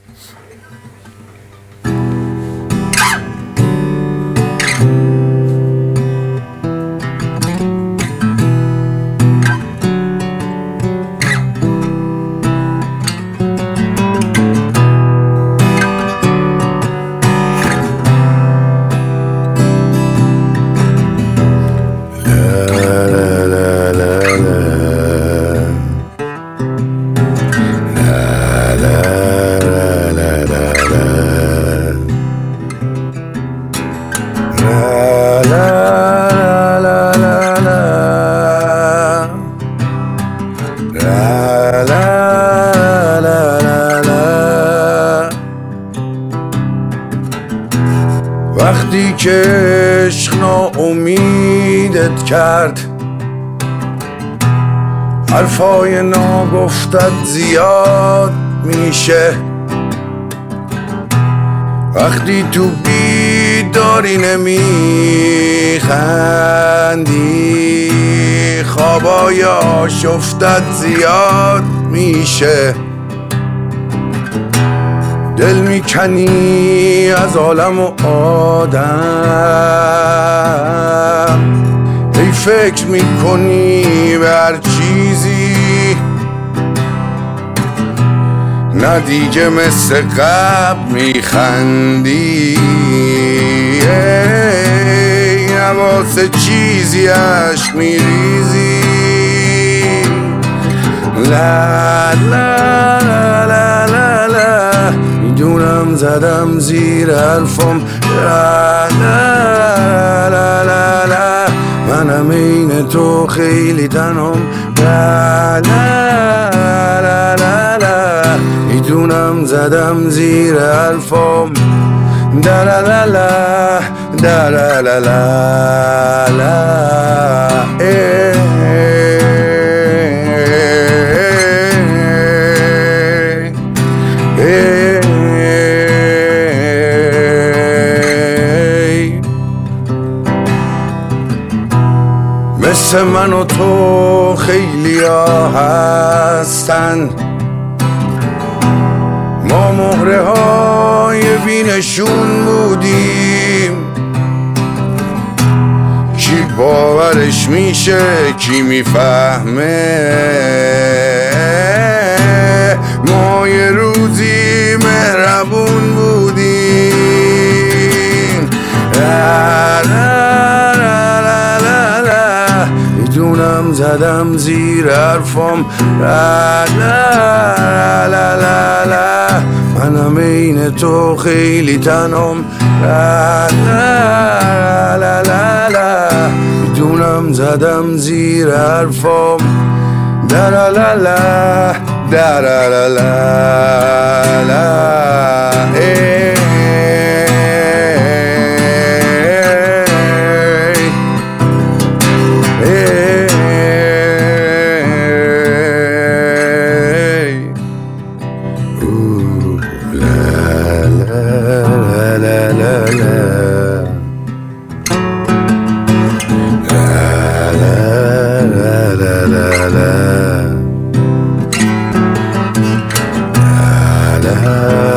وقتی که عشق ناامیدت کرد، حرفای ناگفتت زیاد میشه. وقتی تو بیداری نمیخندی، خوابای آشفتت زیاد میشه. دل میکنی از عالم و آدم، ای فکر میکنی به هر چیزی، نه دیگه مثل قبل میخندی. نه واسه چیزی عشق میریزی. لا لا لا لا لا لا، میدونم زدم زیر حرفم. لا لا لا لا لا، منم این تو خیلی تنهم. لا لا لا لا لا، میدونم زدم زیر حرفم. دلالالا دلالالا مثل من و تو خیلی ها هستن، ما مهره های بینشون بودیم. کی باورش میشه، کی میفهمه؟ ما یه روزی مهربون بودیم. لا لا لا لا لا، میدونم زدم زیر حرفم. لا لا لا لا لا، منم این تو خیلی تنهم. لا لا لا لا لا، میدونم زدم زیر حرفم. دلالالا دلالالا la